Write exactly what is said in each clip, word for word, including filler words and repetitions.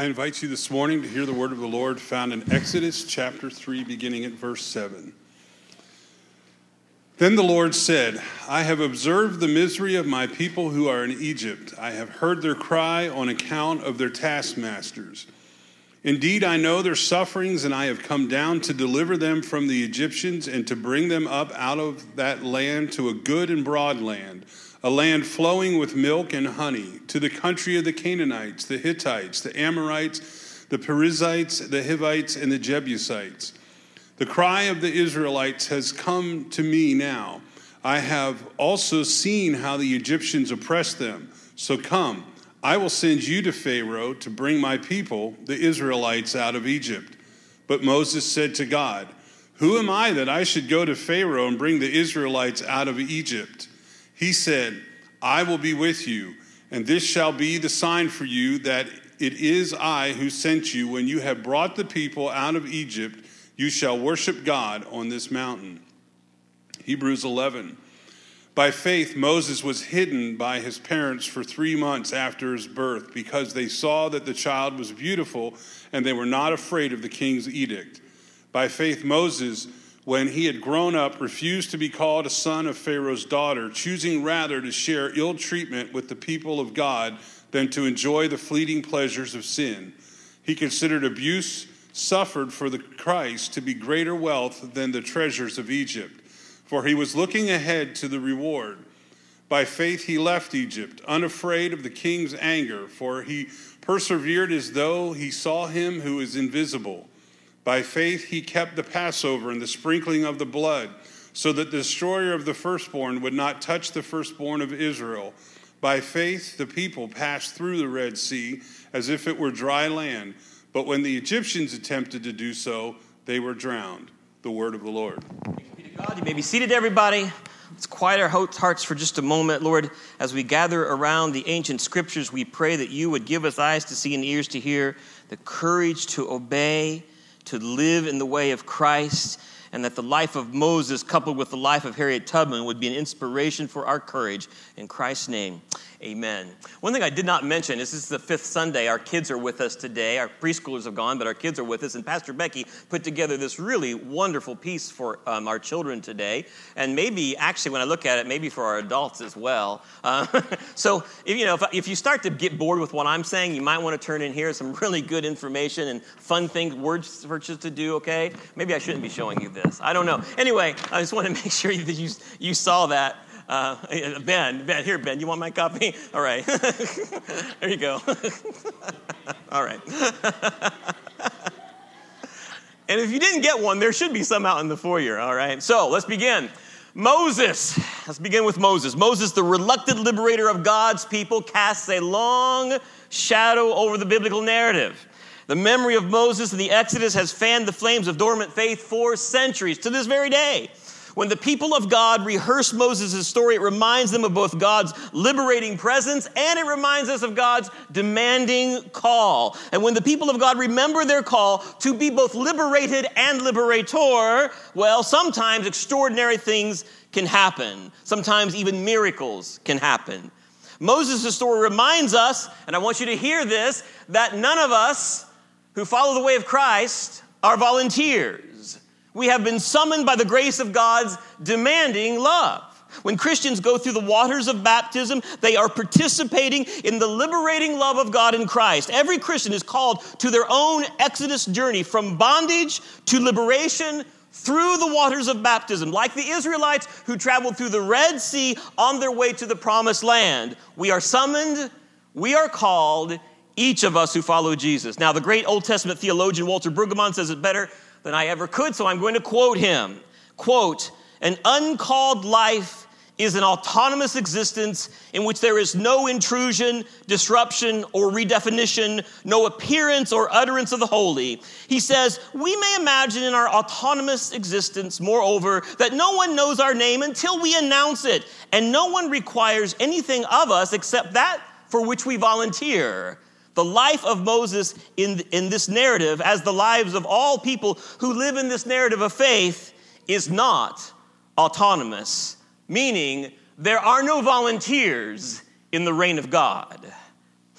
I invite you this morning to hear the word of the Lord found in Exodus chapter three, beginning at verse seven. Then the Lord said, I have observed the misery of my people who are in Egypt. I have heard their cry on account of their taskmasters. Indeed, I know their sufferings, and I have come down to deliver them from the Egyptians and to bring them up out of that land to a good and broad land, a land flowing with milk and honey, to the country of the Canaanites, the Hittites, the Amorites, the Perizzites, the Hivites, and the Jebusites. The cry of the Israelites has come to me now. I have also seen how the Egyptians oppressed them. So come, I will send you to Pharaoh to bring my people, the Israelites, out of Egypt. But Moses said to God, Who am I that I should go to Pharaoh and bring the Israelites out of Egypt? He said, I will be with you, and this shall be the sign for you that it is I who sent you. When you have brought the people out of Egypt, you shall worship God on this mountain. Hebrews eleven. By faith, Moses was hidden by his parents for three months after his birth because they saw that the child was beautiful and they were not afraid of the king's edict. By faith, Moses, when he had grown up, refused to be called a son of Pharaoh's daughter, choosing rather to share ill treatment with the people of God than to enjoy the fleeting pleasures of sin. He considered abuse suffered for the Christ to be greater wealth than the treasures of Egypt, for he was looking ahead to the reward. By faith he left Egypt, unafraid of the king's anger, for he persevered as though he saw him who is invisible. By faith he kept the Passover and the sprinkling of the blood, so that the destroyer of the firstborn would not touch the firstborn of Israel. By faith the people passed through the Red Sea as if it were dry land, but when the Egyptians attempted to do so, they were drowned. The word of the Lord. Thanks be to God. You may be seated, everybody. Let's quiet our hearts for just a moment. Lord, as we gather around the ancient scriptures, we pray that you would give us eyes to see and ears to hear, the courage to obey, to live in the way of Christ, and that the life of Moses coupled with the life of Harriet Tubman would be an inspiration for our courage. In Christ's name, amen. One thing I did not mention is this is the fifth Sunday. Our kids are with us today. Our preschoolers have gone, but our kids are with us. And Pastor Becky put together this really wonderful piece for um, our children today. And maybe, actually, when I look at it, maybe for our adults as well. Uh, so, if, you know, if, if you start to get bored with what I'm saying, you might want to turn in here some really good information and fun things, word searches to do, okay? Maybe I shouldn't be showing you this. I don't know. Anyway, I just want to make sure that you, you saw that. Uh, Ben, Ben, here, Ben, you want my copy? All right. There you go. All right. And if you didn't get one, there should be some out in the foyer, all right? So let's begin. Moses. Let's begin with Moses. Moses, the reluctant liberator of God's people, casts a long shadow over the biblical narrative. The memory of Moses and the Exodus has fanned the flames of dormant faith for centuries, to this very day. When the people of God rehearse Moses' story, it reminds them of both God's liberating presence and it reminds us of God's demanding call. And when the people of God remember their call to be both liberated and liberator, well, sometimes extraordinary things can happen. Sometimes even miracles can happen. Moses' story reminds us, and I want you to hear this, that none of us who follow the way of Christ are volunteers. We have been summoned by the grace of God's demanding love. When Christians go through the waters of baptism, they are participating in the liberating love of God in Christ. Every Christian is called to their own Exodus journey from bondage to liberation through the waters of baptism. Like the Israelites who traveled through the Red Sea on their way to the promised land. We are summoned, we are called, each of us who follow Jesus. Now, the great Old Testament theologian Walter Brueggemann says it better than I ever could, so I'm going to quote him. Quote, an uncalled life is an autonomous existence in which there is no intrusion, disruption, or redefinition, no appearance or utterance of the holy. He says, we may imagine in our autonomous existence, moreover, that no one knows our name until we announce it, and no one requires anything of us except that for which we volunteer. The life of Moses in, in this narrative, as the lives of all people who live in this narrative of faith, is not autonomous, meaning there are no volunteers in the reign of God.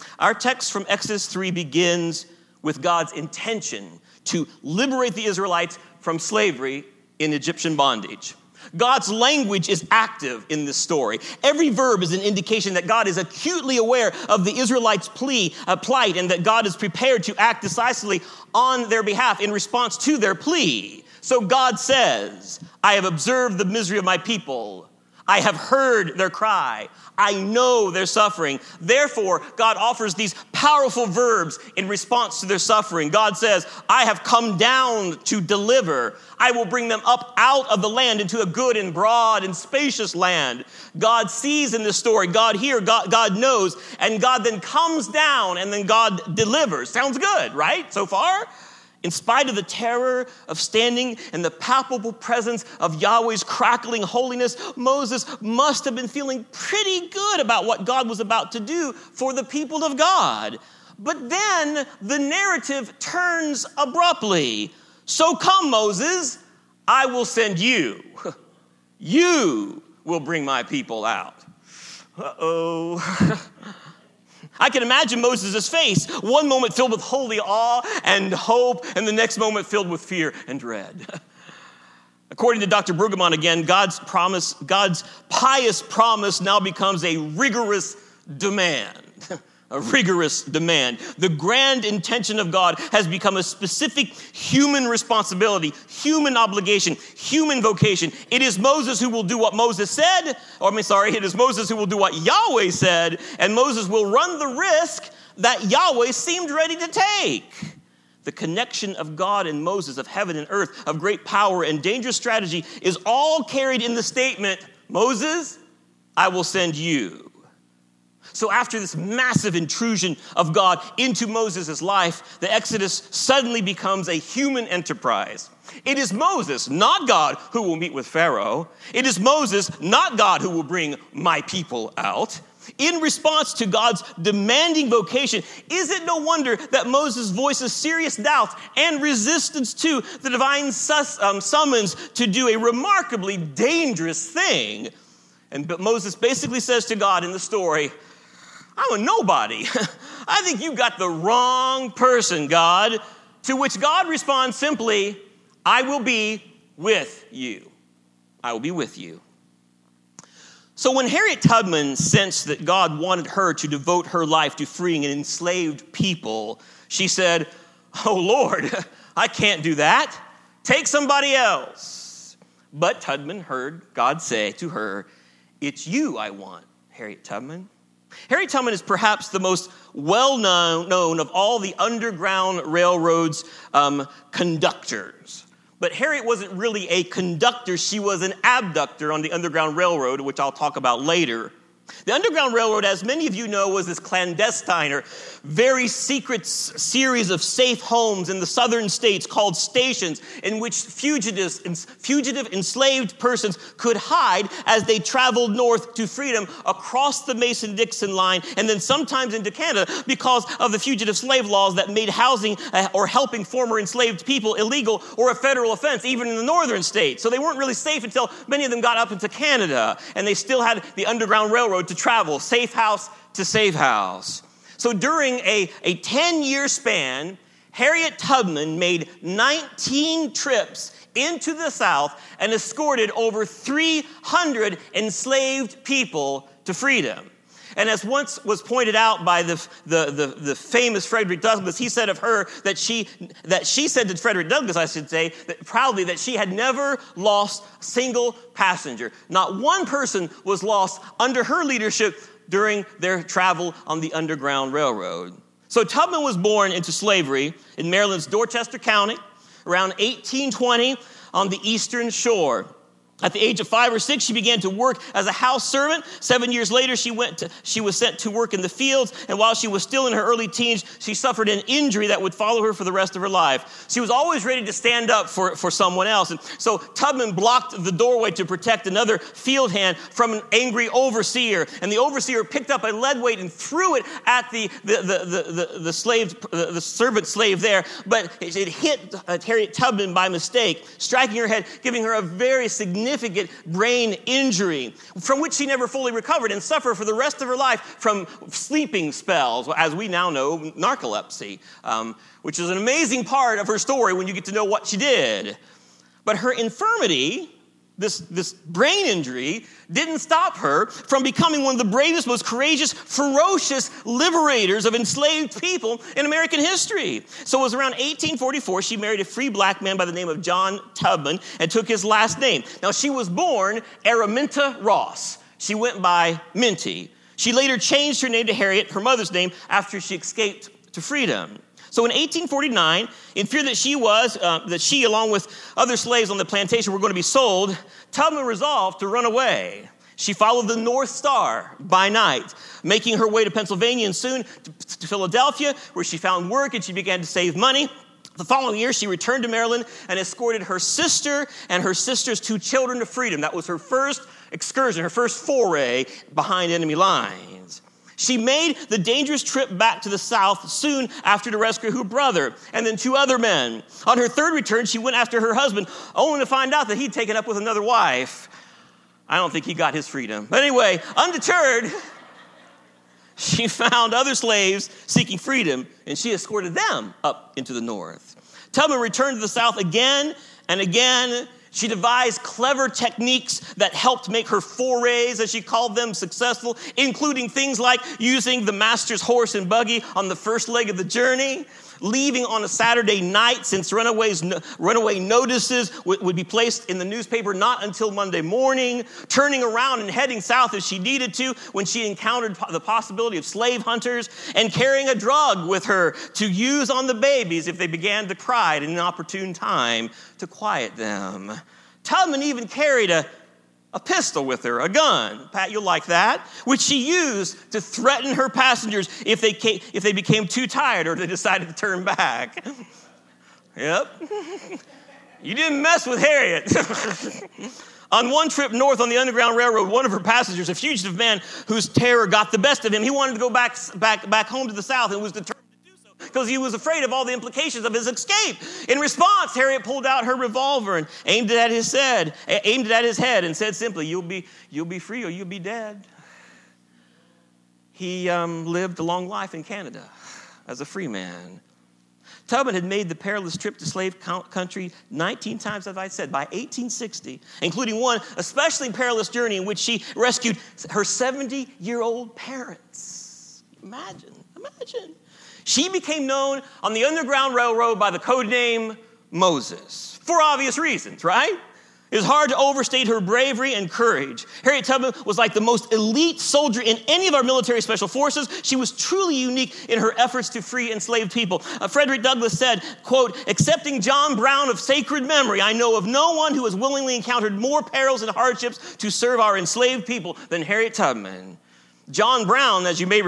Our text from Exodus three begins with God's intention to liberate the Israelites from slavery in Egyptian bondage. God's language is active in this story. Every verb is an indication that God is acutely aware of the Israelites' plea, uh, plight, and that God is prepared to act decisively on their behalf in response to their plea. So God says, I have observed the misery of my people. I have heard their cry. I know their suffering. Therefore, God offers these powerful verbs in response to their suffering. God says, I have come down to deliver. I will bring them up out of the land into a good and broad and spacious land. God sees in this story. God hears. God, God knows. And God then comes down and then God delivers. Sounds good, right? So far? In spite of the terror of standing in the palpable presence of Yahweh's crackling holiness, Moses must have been feeling pretty good about what God was about to do for the people of God. But then the narrative turns abruptly. So come, Moses, I will send you. You will bring my people out. Uh-oh. I can imagine Moses' face, one moment filled with holy awe and hope, and the next moment filled with fear and dread. According to Doctor Brueggemann again, God's promise, God's pious promise now becomes a rigorous demand. A rigorous demand. The grand intention of God has become a specific human responsibility, human obligation, human vocation. It is Moses who will do what Moses said, or I'm sorry, it is Moses who will do what Yahweh said, and Moses will run the risk that Yahweh seemed ready to take. The connection of God and Moses, of heaven and earth, of great power and dangerous strategy is all carried in the statement, Moses, I will send you. So after this massive intrusion of God into Moses' life, the Exodus suddenly becomes a human enterprise. It is Moses, not God, who will meet with Pharaoh. It is Moses, not God, who will bring my people out. In response to God's demanding vocation, is it no wonder that Moses voices serious doubts and resistance to the divine sus- um, summons to do a remarkably dangerous thing? And but Moses basically says to God in the story, I'm a nobody. I think you got the wrong person, God. To which God responds simply, I will be with you. I will be with you. So when Harriet Tubman sensed that God wanted her to devote her life to freeing an enslaved people, she said, oh, Lord, I can't do that. Take somebody else. But Tubman heard God say to her, it's you I want, Harriet Tubman. Harriet Tubman is perhaps the most well-known known of all the Underground Railroad's um, conductors. But Harriet wasn't really a conductor. She was an abductor on the Underground Railroad, which I'll talk about later. The Underground Railroad, as many of you know, was this clandestine or very secret s- series of safe homes in the southern states called stations in which fugitives, fugitive enslaved persons could hide as they traveled north to freedom across the Mason-Dixon line and then sometimes into Canada because of the fugitive slave laws that made housing uh, or helping former enslaved people illegal or a federal offense, even in the northern states. So they weren't really safe until many of them got up into Canada, and they still had the Underground Railroad to travel safe house to safe house. So during a, a ten-year span, Harriet Tubman made nineteen trips into the South and escorted over three hundred enslaved people to freedom. And as once was pointed out by the, the, the, the famous Frederick Douglass, he said of her that she, that she said to Frederick Douglass, I should say, that proudly that she had never lost a single passenger. Not one person was lost under her leadership during their travel on the Underground Railroad. So Tubman was born into slavery in Maryland's Dorchester County around eighteen twenty on the Eastern Shore. At the age of five or six, she began to work as a house servant. Seven years later, she went to, she was sent to work in the fields. And while she was still in her early teens, she suffered an injury that would follow her for the rest of her life. She was always ready to stand up for, for someone else. And so Tubman blocked the doorway to protect another field hand from an angry overseer. And the overseer picked up a lead weight and threw it at the, the, the, the, the, the slave, the servant slave there. But it hit Harriet Tubman by mistake, striking her head, giving her a very significant significant brain injury from which she never fully recovered and suffered for the rest of her life from sleeping spells, as we now know, narcolepsy, um, which is an amazing part of her story when you get to know what she did. But her infirmity, This, this brain injury, didn't stop her from becoming one of the bravest, most courageous, ferocious liberators of enslaved people in American history. So it was around eighteen forty-four, she married a free black man by the name of John Tubman and took his last name. Now, she was born Araminta Ross. She went by Minty. She later changed her name to Harriet, her mother's name, after she escaped to freedom. So in eighteen forty-nine, in fear that she was, uh, that she, along with other slaves on the plantation, were going to be sold, Tubman resolved to run away. She followed the North Star by night, making her way to Pennsylvania and soon to, to Philadelphia, where she found work and she began to save money. The following year, she returned to Maryland and escorted her sister and her sister's two children to freedom. That was her first excursion, her first foray behind enemy lines. She made the dangerous trip back to the South soon after to rescue her brother and then two other men. On her third return, she went after her husband, only to find out that he'd taken up with another wife. I don't think he got his freedom. But anyway, undeterred, she found other slaves seeking freedom, and she escorted them up into the North. Tubman returned to the South again and again. She devised clever techniques that helped make her forays, as she called them, successful, including things like using the master's horse and buggy on the first leg of the journey, leaving on a Saturday night since runaways, runaway notices would, would be placed in the newspaper not until Monday morning, turning around and heading south if she needed to when she encountered the possibility of slave hunters, and carrying a drug with her to use on the babies if they began to cry at an inopportune time to quiet them. Tubman even carried a A pistol with her, a gun. Pat, you'll like that. Which she used to threaten her passengers if they came, if they became too tired or they decided to turn back. Yep. You didn't mess with Harriet. On one trip north on the Underground Railroad, one of her passengers, a fugitive man whose terror got the best of him, he wanted to go back, back, back home to the South and was determined because he was afraid of all the implications of his escape. In response, Harriet pulled out her revolver and aimed it at his head, aimed it at his head and said simply, you'll be, you'll be free or you'll be dead. He um, lived a long life in Canada as a free man. Tubman had made the perilous trip to slave country nineteen times, as I said, by eighteen sixty, including one especially perilous journey in which she rescued her seventy-year-old parents. Imagine, imagine. She became known on the Underground Railroad by the code name Moses, for obvious reasons, right? It is hard to overstate her bravery and courage. Harriet Tubman was like the most elite soldier in any of our military special forces. She was truly unique in her efforts to free enslaved people. Uh, Frederick Douglass said, quote, "Excepting John Brown of sacred memory, I know of no one who has willingly encountered more perils and hardships to serve our enslaved people than Harriet Tubman." John Brown, as you may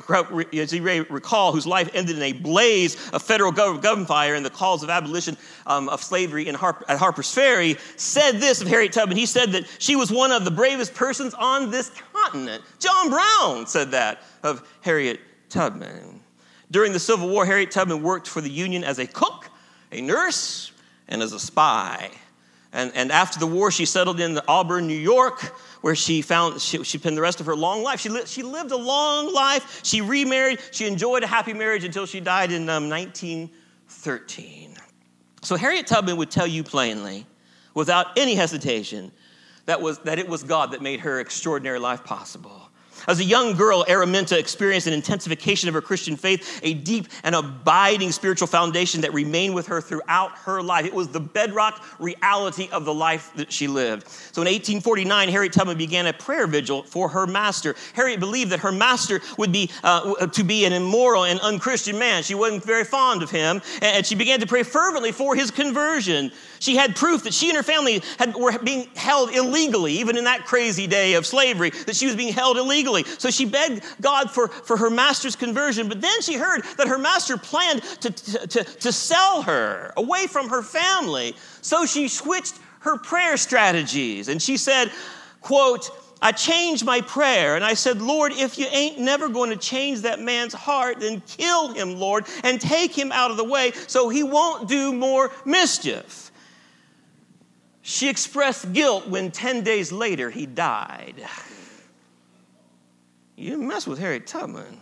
as you may recall, whose life ended in a blaze of federal gun fire and the calls of abolition um, of slavery in Harp- at Harper's Ferry, said this of Harriet Tubman. He said that she was one of the bravest persons on this continent. John Brown said that of Harriet Tubman. During the Civil War, Harriet Tubman worked for the Union as a cook, a nurse, and as a spy. And, and after the war, she settled in Auburn, New York, where she found she, she spent the rest of her long life. She, li- she lived a long life. She remarried. She enjoyed a happy marriage until she died in um, nineteen thirteen. So Harriet Tubman would tell you plainly, without any hesitation, that was that it was God that made her extraordinary life possible. As a young girl, Araminta experienced an intensification of her Christian faith, a deep and abiding spiritual foundation that remained with her throughout her life. It was the bedrock reality of the life that she lived. So in eighteen forty-nine, Harriet Tubman began a prayer vigil for her master. Harriet believed that her master would be uh, to be an immoral and unchristian man. She wasn't very fond of him, and she began to pray fervently for his conversion. She had proof that she and her family had, were being held illegally, even in that crazy day of slavery, that she was being held illegally. So she begged God for, for her master's conversion, but then she heard that her master planned to, to, to, to sell her away from her family. So she switched her prayer strategies, and she said, quote, "I changed my prayer, and I said, Lord, if you ain't never going to change that man's heart, then kill him, Lord, and take him out of the way so he won't do more mischief." She expressed guilt when ten days later he died. You didn't mess with Harriet Tubman.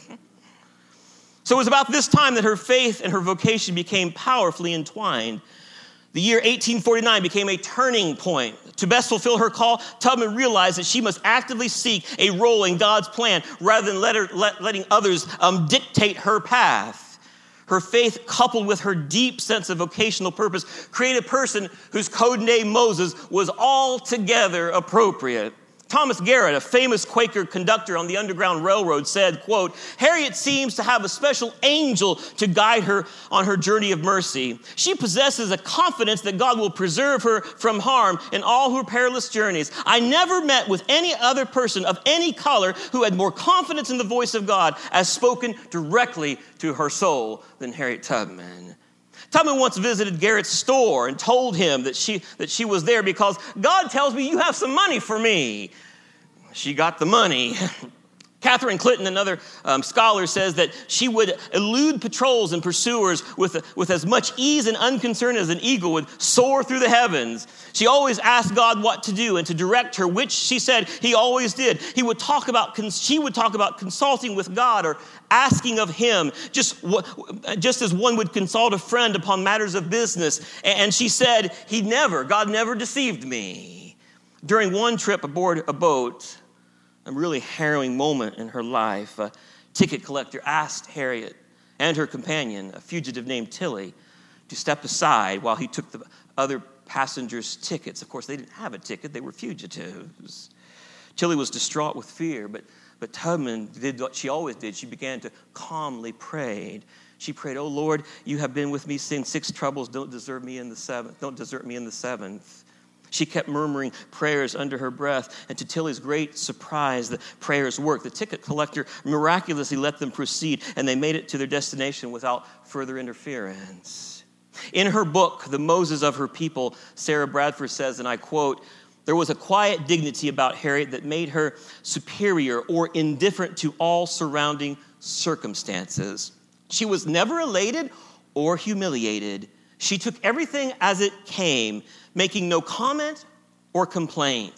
So it was about this time that her faith and her vocation became powerfully entwined. The year eighteen forty-nine became a turning point. To best fulfill her call, Tubman realized that she must actively seek a role in God's plan rather than let her, let, letting others um, dictate her path. Her faith, coupled with her deep sense of vocational purpose, created a person whose code name Moses was altogether appropriate. Thomas Garrett, a famous Quaker conductor on the Underground Railroad, said, quote, "Harriet seems to have a special angel to guide her on her journey of mercy. She possesses a confidence that God will preserve her from harm in all her perilous journeys. I never met with any other person of any color who had more confidence in the voice of God as spoken directly to her soul than Harriet Tubman." Tubman once visited Garrett's store and told him that she, that she was there because God tells me you have some money for me. She got the money. Catherine Clinton, another um, scholar, says that she would elude patrols and pursuers with, with as much ease and unconcern as an eagle would soar through the heavens. She always asked God what to do and to direct her, which she said he always did. He would talk about, she would talk about consulting with God or asking of him, just, just as one would consult a friend upon matters of business. And she said, he never, God never deceived me. During one trip aboard a boat, a really harrowing moment in her life, a ticket collector asked Harriet and her companion, a fugitive named Tilly, to step aside while he took the other passengers' tickets. Of course, they didn't have a ticket. They were fugitives. Tilly was distraught with fear, but, but Tubman did what she always did. She began to calmly pray. She prayed, "Oh, Lord, you have been with me since six troubles. Don't desert me in the seventh. Don't desert me in the seventh." She kept murmuring prayers under her breath, and to Tilly's great surprise, the prayers worked. The ticket collector miraculously let them proceed, and they made it to their destination without further interference. In her book, The Moses of Her People, Sarah Bradford says, and I quote, "There was a quiet dignity about Harriet that made her superior or indifferent to all surrounding circumstances. She was never elated or humiliated. She took everything as it came, making no comment or complaint."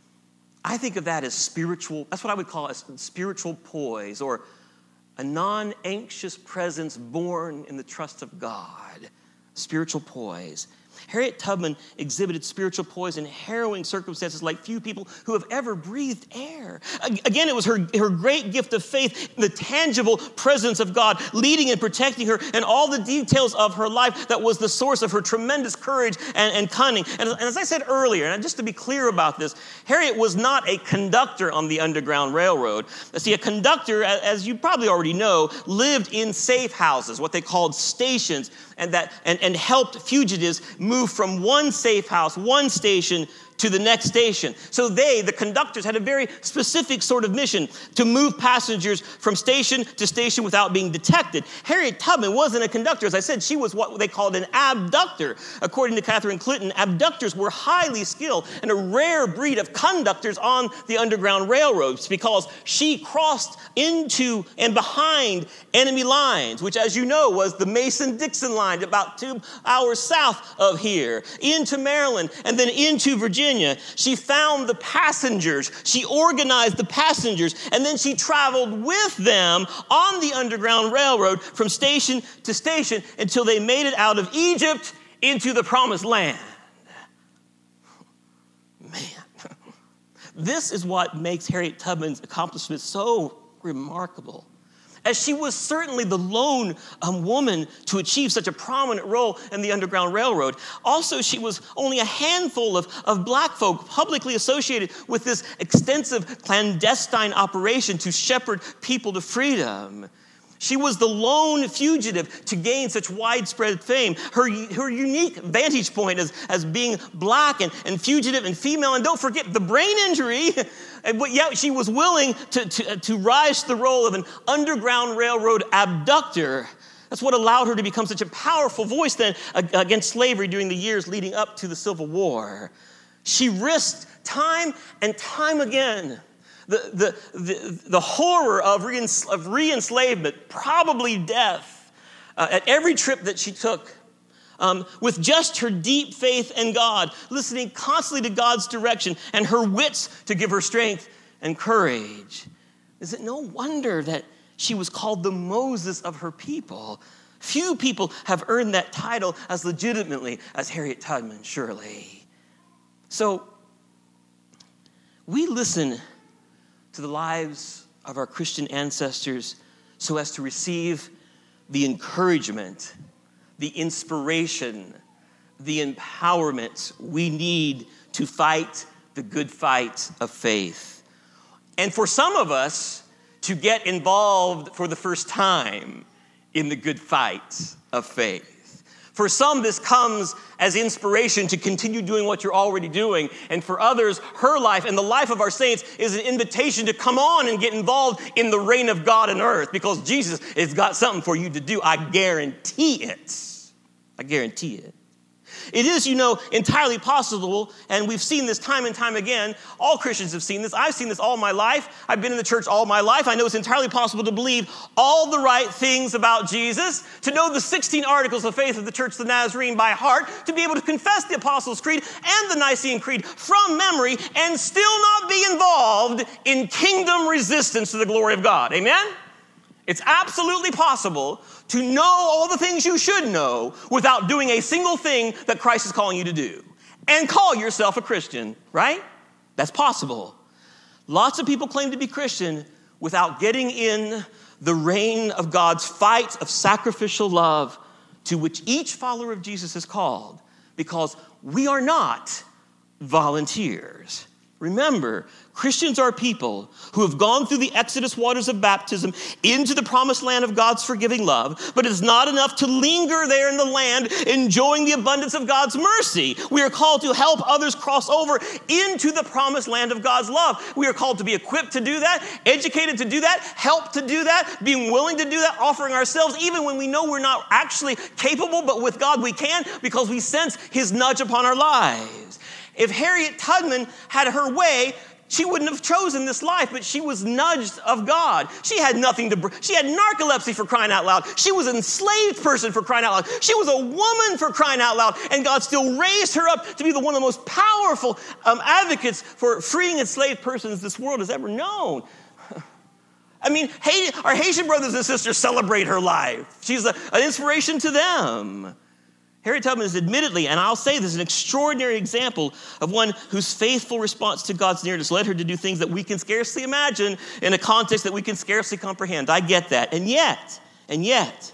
I think of that as spiritual, that's what I would call a spiritual poise, or a non-anxious presence born in the trust of God. Spiritual poise. Harriet Tubman exhibited spiritual poise in harrowing circumstances like few people who have ever breathed air. Again, it was her, her great gift of faith, the tangible presence of God leading and protecting her, and all the details of her life that was the source of her tremendous courage and, and cunning. And, and as I said earlier, and just to be clear about this, Harriet was not a conductor on the Underground Railroad. See, a conductor, as you probably already know, lived in safe houses, what they called stations, and that and, and helped fugitives move from one safe house, one station, to the next station. So they, the conductors, had a very specific sort of mission to move passengers from station to station without being detected. Harriet Tubman wasn't a conductor. As I said, she was what they called an abductor. According to Catherine Clinton, abductors were highly skilled and a rare breed of conductors on the Underground Railroads because she crossed into and behind enemy lines, which, as you know, was the Mason-Dixon line about two hours south of here, into Maryland, and then into Virginia. She found the passengers, she organized the passengers, and then she traveled with them on the Underground Railroad from station to station until they made it out of Egypt into the Promised Land. Man, this is what makes Harriet Tubman's accomplishment so remarkable. As she was certainly the lone um, woman to achieve such a prominent role in the Underground Railroad, also she was only a handful of, of black folk publicly associated with this extensive clandestine operation to shepherd people to freedom. She was the lone fugitive to gain such widespread fame. Her, her unique vantage point as, as being black and, and fugitive and female, and don't forget the brain injury, but yet she was willing to, to, to rise to the role of an Underground Railroad abductor. That's what allowed her to become such a powerful voice then against slavery during the years leading up to the Civil War. She risked time and time again The, the, the, the horror of, reens, of re-enslavement, probably death, uh, at every trip that she took um, with just her deep faith in God, listening constantly to God's direction and her wits to give her strength and courage. Is it no wonder that she was called the Moses of her people? Few people have earned that title as legitimately as Harriet Tubman, surely. So, we listen to the lives of our Christian ancestors so as to receive the encouragement, the inspiration, the empowerment we need to fight the good fight of faith. And for some of us, to get involved for the first time in the good fight of faith. For some, this comes as inspiration to continue doing what you're already doing. And for others, her life and the life of our saints is an invitation to come on and get involved in the reign of God on earth, because Jesus has got something for you to do. I guarantee it. I guarantee it. It is, you know, entirely possible, and we've seen this time and time again. All Christians have seen this. I've seen this all my life. I've been in the church all my life. I know it's entirely possible to believe all the right things about Jesus, to know the sixteen articles of faith of the Church of the Nazarene by heart, to be able to confess the Apostles' Creed and the Nicene Creed from memory, and still not be involved in kingdom resistance to the glory of God. Amen? It's absolutely possible to know all the things you should know without doing a single thing that Christ is calling you to do, and call yourself a Christian, right? That's possible. Lots of people claim to be Christian without getting in the reign of God's fight of sacrificial love to which each follower of Jesus is called, because we are not volunteers. Remember, Christians are people who have gone through the Exodus waters of baptism into the promised land of God's forgiving love, but it is not enough to linger there in the land enjoying the abundance of God's mercy. We are called to help others cross over into the promised land of God's love. We are called to be equipped to do that, educated to do that, helped to do that, being willing to do that, offering ourselves even when we know we're not actually capable, but with God we can, because we sense his nudge upon our lives. If Harriet Tubman had her way, she wouldn't have chosen this life, but she was nudged of God. She had nothing to, br- she had narcolepsy for crying out loud. She was an enslaved person for crying out loud. She was a woman for crying out loud. And God still raised her up to be the one of the most powerful um, advocates for freeing enslaved persons this world has ever known. I mean, hey, our Haitian brothers and sisters celebrate her life. She's a, an inspiration to them. Harriet Tubman is admittedly, and I'll say this, an extraordinary example of one whose faithful response to God's nearness led her to do things that we can scarcely imagine in a context that we can scarcely comprehend. I get that. And yet, and yet,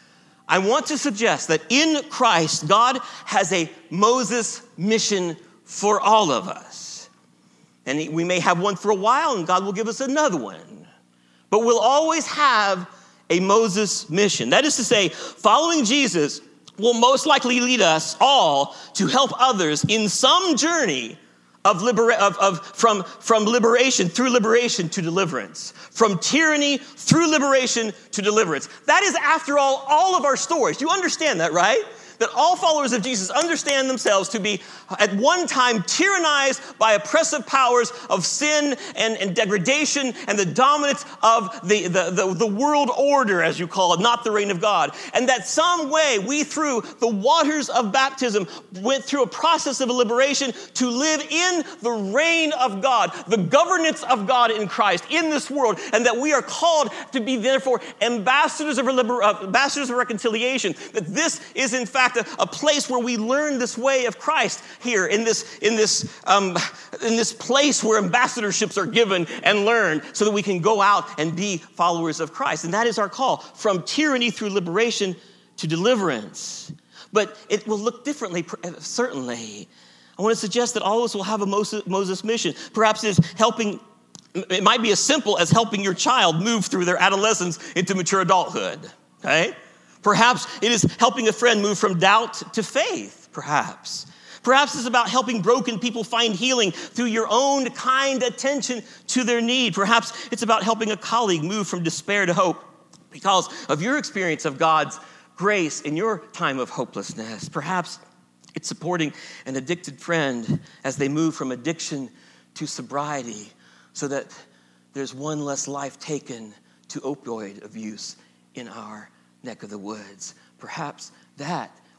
I want to suggest that in Christ, God has a Moses mission for all of us. And we may have one for a while, and God will give us another one. But we'll always have a Moses mission. That is to say, following Jesus will most likely lead us all to help others in some journey of, libera- of, of from, from liberation, through liberation to deliverance, from tyranny through liberation to deliverance. That is, after all, all of our stories. Do you understand that, right? That all followers of Jesus understand themselves to be at one time tyrannized by oppressive powers of sin and, and degradation and the dominance of the, the, the, the world order, as you call it, not the reign of God. And that some way we, through the waters of baptism, went through a process of liberation to live in the reign of God, the governance of God in Christ in this world, and that we are called to be, therefore, ambassadors of, liber- uh, ambassadors of reconciliation, that this is, in fact, A, a place where we learn this way of Christ here in this in this um, in this place where ambassadorships are given and learned, so that we can go out and be followers of Christ. And that is our call, from tyranny through liberation to deliverance. But it will look differently, certainly. I want to suggest that all of us will have a Moses, Moses mission. Perhaps it's helping. It might be as simple as helping your child move through their adolescence into mature adulthood. Okay. Perhaps it is helping a friend move from doubt to faith, perhaps. Perhaps it's about helping broken people find healing through your own kind attention to their need. Perhaps it's about helping a colleague move from despair to hope because of your experience of God's grace in your time of hopelessness. Perhaps it's supporting an addicted friend as they move from addiction to sobriety so that there's one less life taken to opioid abuse in our neck of the woods. Perhaps that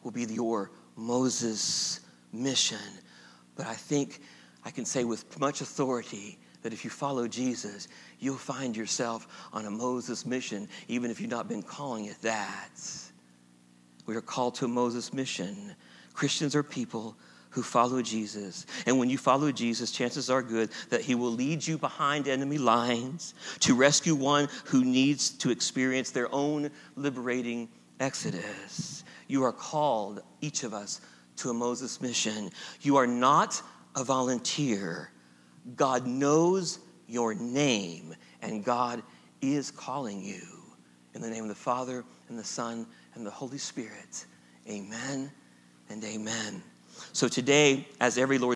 will be your Moses mission. But I think I can say with much authority that if you follow Jesus, you'll find yourself on a Moses mission, even if you've not been calling it that. We are called to a Moses mission. Christians are people who follow Jesus. And when you follow Jesus, chances are good that he will lead you behind enemy lines to rescue one who needs to experience their own liberating exodus. You are called, each of us, to a Moses mission. You are not a volunteer. God knows your name, and God is calling you. In the name of the Father, and the Son, and the Holy Spirit. Amen and amen. So today, as every Lord's